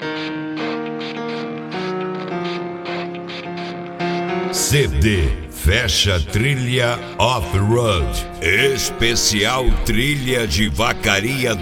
CD Fecha Trilha Off-Road, especial Trilha de Vacaria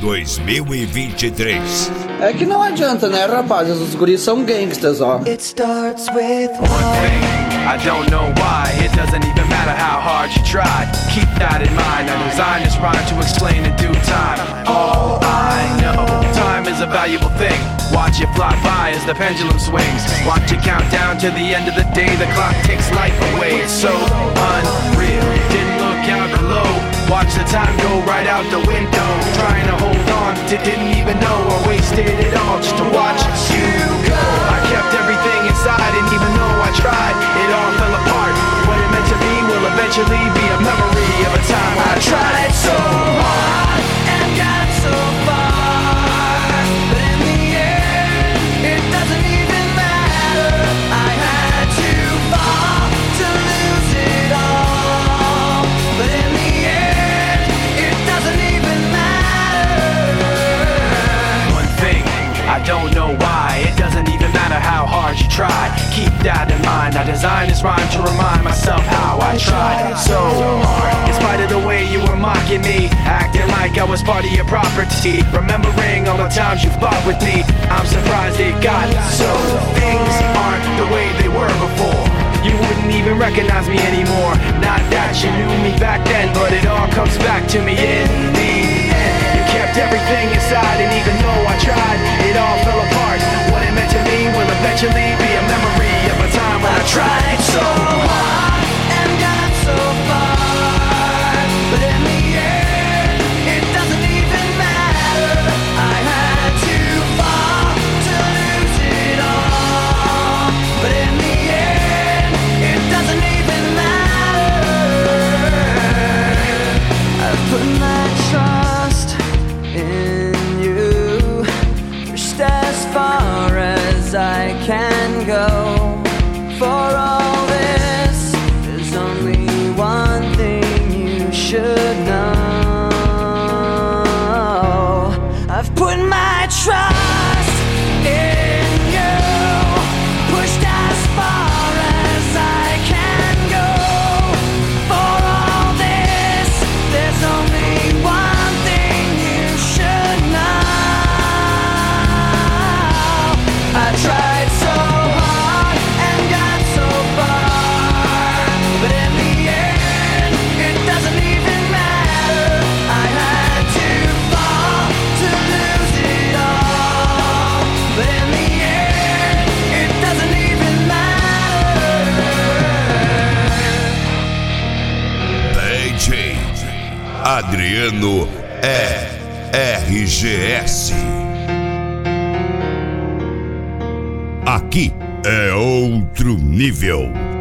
2023. É que não adianta, né, rapazes? Os guris são gangsters, ó. It starts with one thing. I don't know why. It doesn't even matter how hard you try. Keep that in mind. I designed this rhyme to explain in due time. All I know, time is a valuable thing. Watch it fly by as the pendulum swings. Watch it count down to the end of the day. The clock takes life away. It's so unreal. Didn't look out below. Watch the time go right out the window. Trying to hold on to didn't even know or wasted it all just to watch you go. I kept everything inside and even though I tried, it all fell apart. What it meant to be will eventually be a memory of a time when I tried so hard and got so far. But in the end, it doesn't even matter. I had to fall to lose it all. But in the end, it doesn't even matter. One thing, I don't know why. It doesn't even matter how hard you try. Keep that in mind. I designed this rhyme to remind myself how I tried so hard. In spite of the way you were mocking me, acting like I was part of your property, remembering all the times you fought with me, I'm surprised it got so. Things aren't the way they were before. You wouldn't even recognize me anymore. Not that you knew me back then, but it all comes back to me in the end. You kept everything inside, and even though I tried, it all fell apart. What it meant to me will eventually be a memory of a time when I tried so hard and got so far. But in the end, it doesn't even matter. I had to fall to lose it all. But in the end, it doesn't even matter. I've put my trust in you, pushed as far as I can go. For all this, there's only one thing you should know. I've put my trust in you, pushed as far as I can go. For all this, there's only one thing you should know. I tried so hard and got so far, but in the end, it doesn't even matter. I had to fall to lose it all, but in the end, it doesn't even matter. DJ Adriano RGS. Aqui é outro nível.